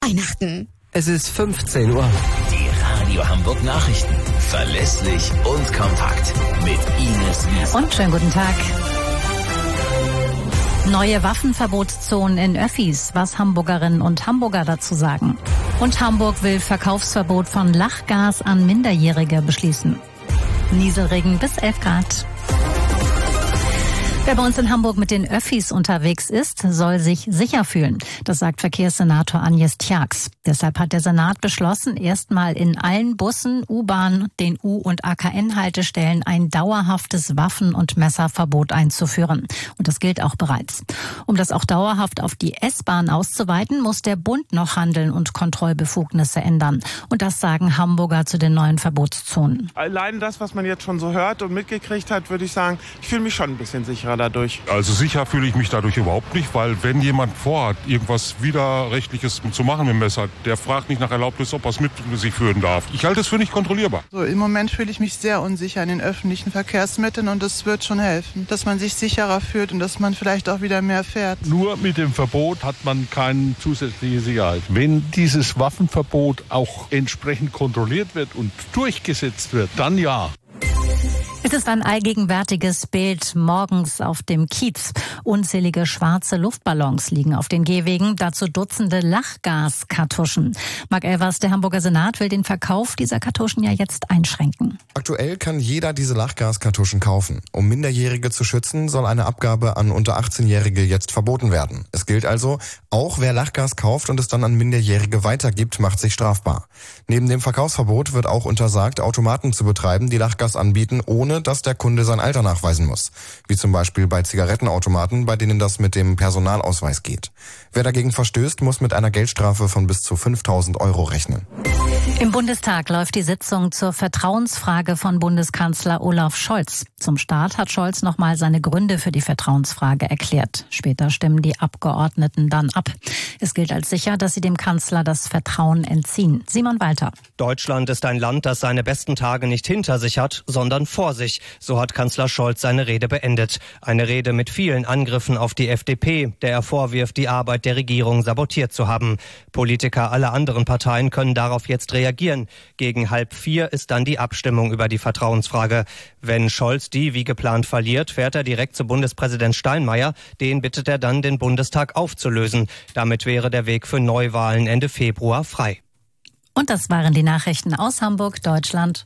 Weihnachten. Es ist 15 Uhr. Die Radio Hamburg Nachrichten. Verlässlich und kompakt. Mit Ines Wiesel. Und schönen guten Tag. Neue Waffenverbotszonen in Öffis, was Hamburgerinnen und Hamburger dazu sagen. Und Hamburg will Verkaufsverbot von Lachgas an Minderjährige beschließen. Nieselregen bis 11 Grad. Wer bei uns in Hamburg mit den Öffis unterwegs ist, soll sich sicher fühlen. Das sagt Verkehrssenator Agnes Tjax. Deshalb hat der Senat beschlossen, erstmal in allen Bussen, U-Bahnen, den U- und AKN-Haltestellen ein dauerhaftes Waffen- und Messerverbot einzuführen. Und das gilt auch bereits. Um das auch dauerhaft auf die S-Bahn auszuweiten, muss der Bund noch handeln und Kontrollbefugnisse ändern. Und das sagen Hamburger zu den neuen Verbotszonen. Allein das, was man jetzt schon so hört und mitgekriegt hat, würde ich sagen, ich fühle mich schon ein bisschen sicherer dadurch. Also sicher fühle ich mich dadurch überhaupt nicht, weil wenn jemand vorhat, irgendwas Widerrechtliches zu machen mit dem Messer, der fragt nicht nach Erlaubnis, ob er es mit sich führen darf. Ich halte es für nicht kontrollierbar. So, im Moment fühle ich mich sehr unsicher in den öffentlichen Verkehrsmitteln und es wird schon helfen, dass man sich sicherer fühlt und dass man vielleicht auch wieder mehr fährt. Nur mit dem Verbot hat man keine zusätzliche Sicherheit. Wenn dieses Waffenverbot auch entsprechend kontrolliert wird und durchgesetzt wird, dann ja. Es ist ein allgegenwärtiges Bild morgens auf dem Kiez. Unzählige schwarze Luftballons liegen auf den Gehwegen, dazu Dutzende Lachgaskartuschen. Marc Elvers, der Hamburger Senat, will den Verkauf dieser Kartuschen ja jetzt einschränken. Aktuell kann jeder diese Lachgaskartuschen kaufen. Um Minderjährige zu schützen, soll eine Abgabe an unter 18-Jährige jetzt verboten werden. Es gilt also, auch wer Lachgas kauft und es dann an Minderjährige weitergibt, macht sich strafbar. Neben dem Verkaufsverbot wird auch untersagt, Automaten zu betreiben, die Lachgas anbieten, ohne dass der Kunde sein Alter nachweisen muss. Wie zum Beispiel bei Zigarettenautomaten, bei denen das mit dem Personalausweis geht. Wer dagegen verstößt, muss mit einer Geldstrafe von bis zu 5.000 € rechnen. Im Bundestag läuft die Sitzung zur Vertrauensfrage von Bundeskanzler Olaf Scholz. Zum Start hat Scholz nochmal seine Gründe für die Vertrauensfrage erklärt. Später stimmen die Abgeordneten dann ab. Es gilt als sicher, dass sie dem Kanzler das Vertrauen entziehen. Simon Walter. Deutschland ist ein Land, das seine besten Tage nicht hinter sich hat, sondern vor sich. So hat Kanzler Scholz seine Rede beendet. Eine Rede mit vielen Angriffen auf die FDP, der er vorwirft, die Arbeit der Regierung sabotiert zu haben. Politiker aller anderen Parteien können darauf jetzt reagieren. Gegen 3:30 ist dann die Abstimmung über die Vertrauensfrage. Wenn Scholz die wie geplant verliert, fährt er direkt zu Bundespräsident Steinmeier. Den bittet er dann, den Bundestag aufzulösen. Damit wäre der Weg für Neuwahlen Ende Februar frei. Und das waren die Nachrichten aus Hamburg, Deutschland